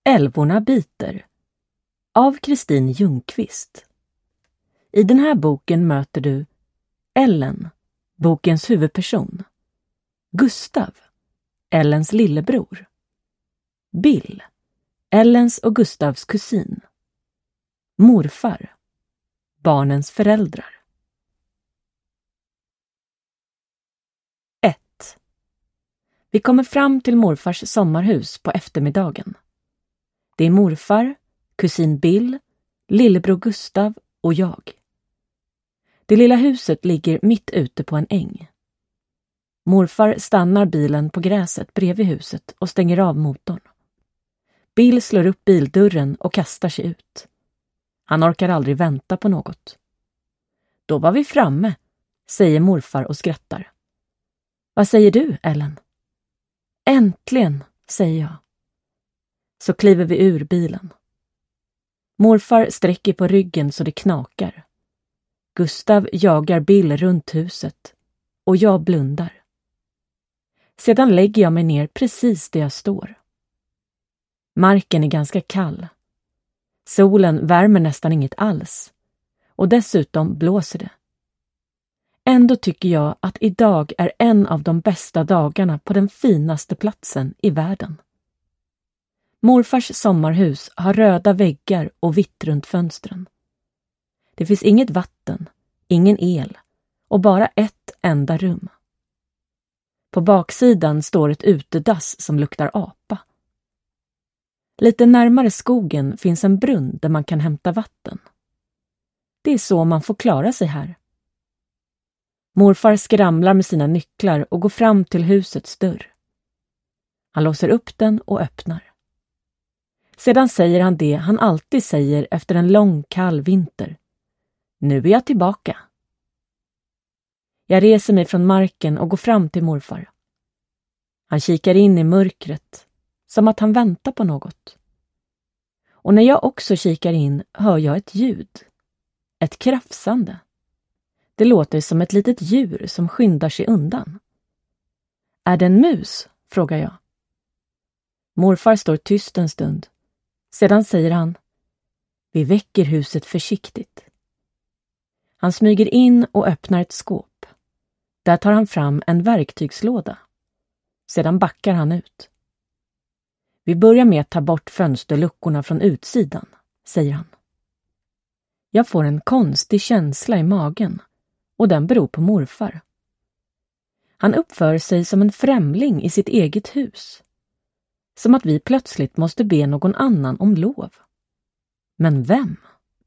Älvorna biter av Kristin Ljungqvist. I den här boken möter du Ellen, bokens huvudperson, Gustav, Ellens lillebror, Bill, Ellens och Gustavs kusin, morfar, barnens föräldrar. 1. Vi kommer fram till morfars sommarhus på eftermiddagen. Det är morfar, kusin Bill, lillebror Gustav och jag. Det lilla huset ligger mitt ute på en äng. Morfar stannar bilen på gräset bredvid huset och stänger av motorn. Bill slår upp bildörren och kastar sig ut. Han orkar aldrig vänta på något. Då var vi framme, säger morfar och skrattar. Vad säger du, Ellen? Äntligen, säger jag. Så kliver vi ur bilen. Morfar sträcker på ryggen så det knakar. Gustav jagar Bill runt huset och jag blundar. Sedan lägger jag mig ner precis där jag står. Marken är ganska kall. Solen värmer nästan inget alls och dessutom blåser det. Ändå tycker jag att idag är en av de bästa dagarna på den finaste platsen i världen. Morfars sommarhus har röda väggar och vitt runt fönstren. Det finns inget vatten, ingen el och bara ett enda rum. På baksidan står ett utedass som luktar apa. Lite närmare skogen finns en brunn där man kan hämta vatten. Det är så man får klara sig här. Morfar skramlar med sina nycklar och går fram till husets dörr. Han låser upp den och öppnar. Sedan säger han det han alltid säger efter en lång kall vinter. Nu är jag tillbaka. Jag reser mig från marken och går fram till morfar. Han kikar in i mörkret, som att han väntar på något. Och när jag också kikar in hör jag ett ljud. Ett krafsande. Det låter som ett litet djur som skyndar sig undan. Är det en mus? Frågar jag. Morfar står tyst en stund. Sedan säger han, vi väcker huset försiktigt. Han smyger in och öppnar ett skåp. Där tar han fram en verktygslåda. Sedan backar han ut. Vi börjar med att ta bort fönsterluckorna från utsidan, säger han. Jag får en konstig känsla i magen och den beror på morfar. Han uppför sig som en främling i sitt eget hus. Som att vi plötsligt måste be någon annan om lov. Men vem?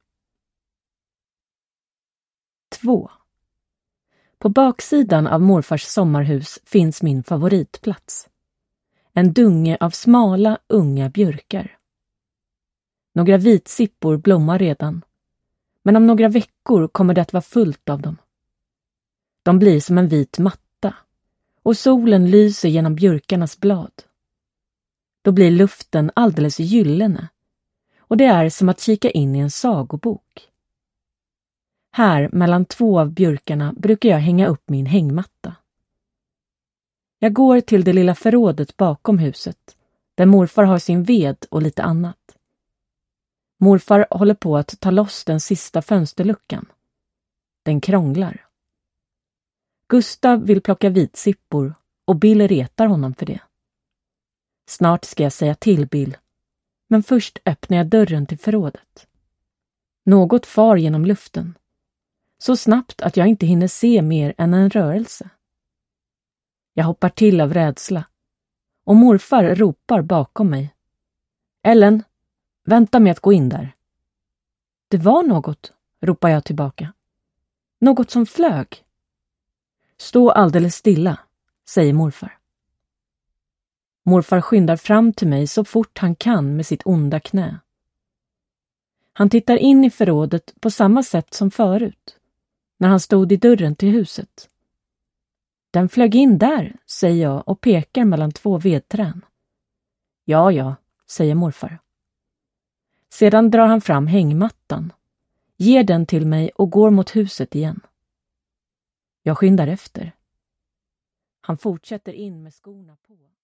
2. På baksidan av morfars sommarhus finns min favoritplats. En dunge av smala, unga björkar. Några vitsippor blommar redan, men om några veckor kommer det att vara fullt av dem. De blir som en vit matta, och solen lyser genom björkarnas blad. Då blir luften alldeles gyllene, och det är som att kika in i en sagobok. Här mellan 2 av björkarna brukar jag hänga upp min hängmatta. Jag går till det lilla förrådet bakom huset, där morfar har sin ved och lite annat. Morfar håller på att ta loss den sista fönsterluckan. Den krånglar. Gustav vill plocka vitsippor och Bill retar honom för det. Snart ska jag säga till Bill, men först öppnar jag dörren till förrådet. Något far genom luften. Så snabbt att jag inte hinner se mer än en rörelse. Jag hoppar till av rädsla och morfar ropar bakom mig. Ellen, vänta med att gå in där. Det var något, ropar jag tillbaka. Något som flög. Stå alldeles stilla, säger morfar. Morfar skyndar fram till mig så fort han kan med sitt onda knä. Han tittar in i förrådet på samma sätt som förut, när han stod i dörren till huset. Den flög in där, säger jag och pekar mellan 2 vedträn. Ja, säger morfar. Sedan drar han fram hängmattan, ger den till mig och går mot huset igen. Jag skyndar efter. Han fortsätter in med skorna på.